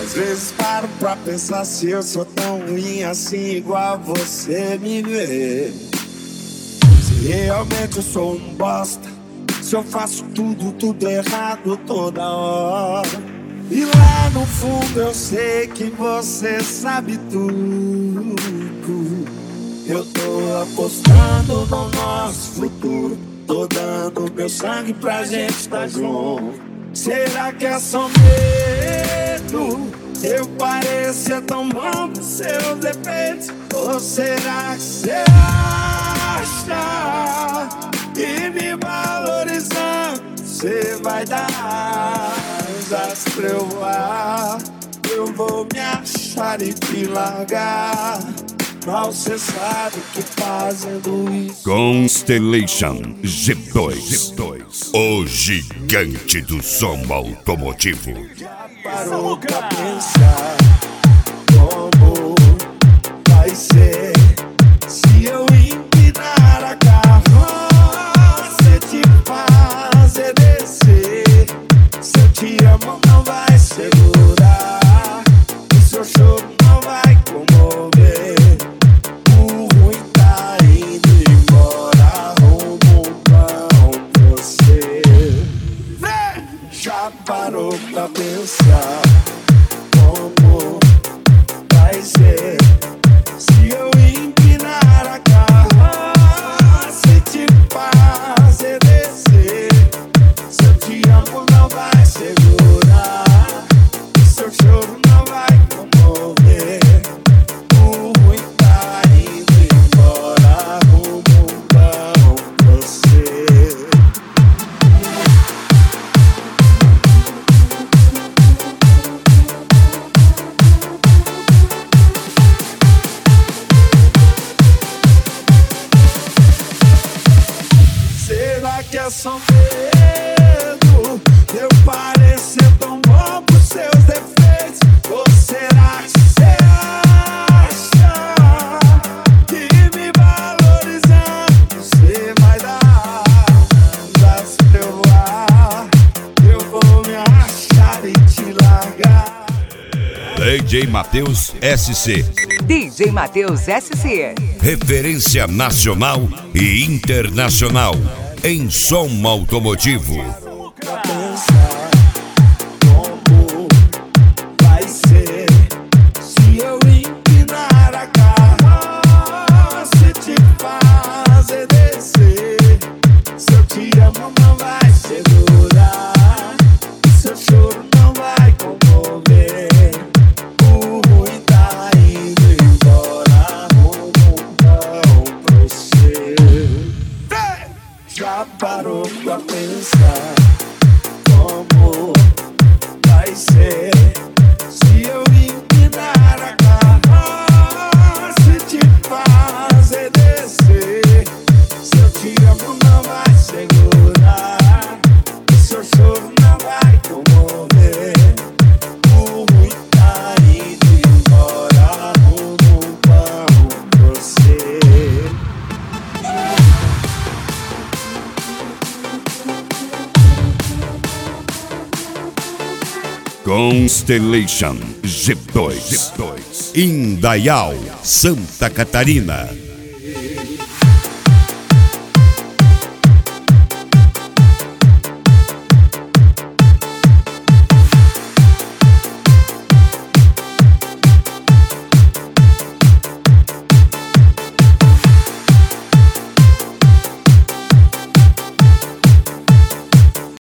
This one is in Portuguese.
Às vezes paro pra pensar se eu sou tão ruim assim, igual você me vê. Se realmente eu sou um bosta, se eu faço tudo errado toda hora. E lá no fundo eu sei que você sabe tudo. Eu tô apostando no nosso futuro, tô dando meu sangue pra gente estar junto. Será que é só medo? Eu pareço ser tão bom com seus defeitos. Ou será que você acha que me valorizando você vai dar asas pra eu voar? Eu vou me achar e te largar. Mal cê sabe que fazendo isso. Constellation G2, o gigante do som automotivo. Já parou pra pensar como vai ser se eu empinar a carroça e te fazer descer? Se eu te amo não vai segurar, o seu choro não vai comover. Já parou pra pensar como vai ser se eu empinar a carroça e te fazer descer? Se eu te amo não vai segurar, o seu choro não vai comover. O ruim tá indo embora, rumo pra você. Será que é só medo? Eu pareço ser tão bom por seus defeitos. Ou será que você acha que me valorizando você vai dar asas pra eu voar? Eu vou me achar e te largar. DJ Matheus SC. DJ Matheus SC. Referência nacional e internacional em som automotivo. Pra pensar como vai ser se eu empinar a carroça e te fazer descer? Se eu te amo não vai segurar, o seu choro não vai comover. O ruim tá indo embora, rumo pra você. Já parou pra pensar como vai ser se eu empinar a carroça e te fazer descer? Se eu te amo não vai segurar, o seu choro não vai comover. O ruim tá indo embora, rumo pra você. Constellation G2, Indaial, Santa Catarina.